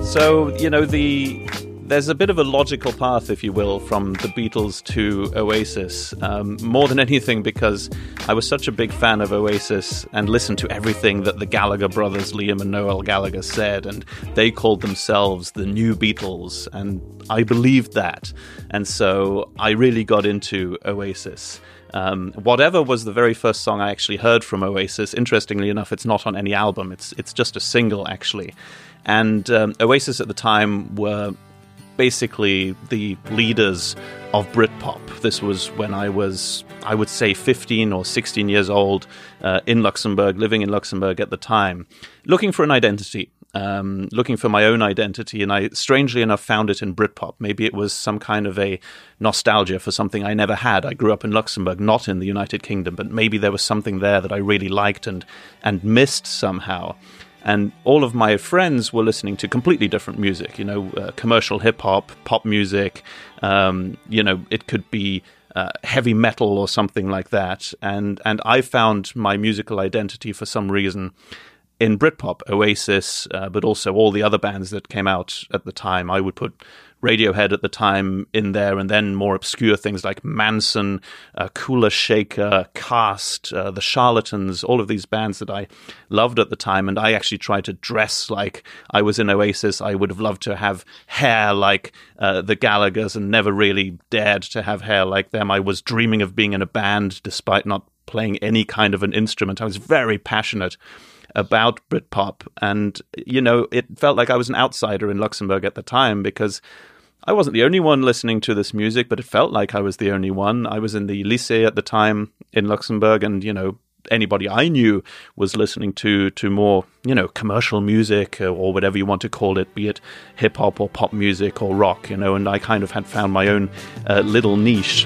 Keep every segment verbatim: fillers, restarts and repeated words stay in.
So, you know, the there's a bit of a logical path, if you will, from the Beatles to Oasis, um, more than anything because I was such a big fan of Oasis and listened to everything that the Gallagher brothers, Liam and Noel Gallagher, said, and they called themselves the New Beatles, and I believed that. And so I really got into Oasis. Um, whatever was the very first song I actually heard from Oasis, interestingly enough, it's not on any album, it's it's just a single, actually. And um, Oasis at the time were basically the leaders of Britpop. This was when I was, I would say, fifteen or sixteen years old, uh, in Luxembourg, living in Luxembourg at the time, looking for an identity, um, looking for my own identity, and I, strangely enough, found it in Britpop. Maybe it was some kind of a nostalgia for something I never had. I grew up in Luxembourg, not in the United Kingdom, but maybe there was something there that I really liked and and missed somehow. And all of my friends were listening to completely different music, you know, uh, commercial hip-hop, pop music, um, you know, it could be uh, heavy metal or something like that. And and I found my musical identity for some reason in Britpop, Oasis, uh, but also all the other bands that came out at the time. I would put Radiohead at the time in there, and then more obscure things like Manson, uh, Kula Shaker, Cast, uh, The Charlatans, all of these bands that I loved at the time. And I actually tried to dress like I was in Oasis. I would have loved to have hair like uh, the Gallaghers and never really dared to have hair like them. I was dreaming of being in a band despite not playing any kind of an instrument. I was very passionate about Britpop, and you know, it felt like I was an outsider in Luxembourg at the time because I wasn't the only one listening to this music, but it felt like I was the only one. I was in the lycée at the time in Luxembourg, and you know, anybody I knew was listening to to more, you know, commercial music or whatever you want to call it, be it hip hop or pop music or rock, you know, and I kind of had found my own uh, little niche.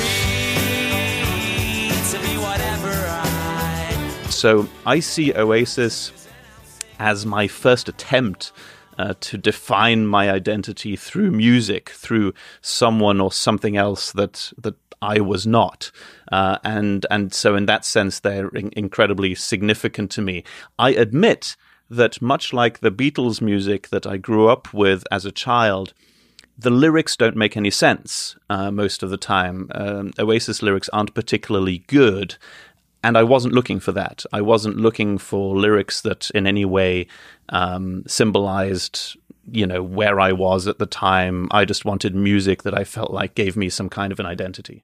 So I see Oasis as my first attempt uh, to define my identity through music, through someone or something else that that I was not. Uh, and and so in that sense, they're in- incredibly significant to me. I admit that much like the Beatles music that I grew up with as a child, the lyrics don't make any sense uh, most of the time. Um, Oasis lyrics aren't particularly good. And I wasn't looking for that. I wasn't looking for lyrics that in any way um, symbolized, you know, where I was at the time. I just wanted music that I felt like gave me some kind of an identity.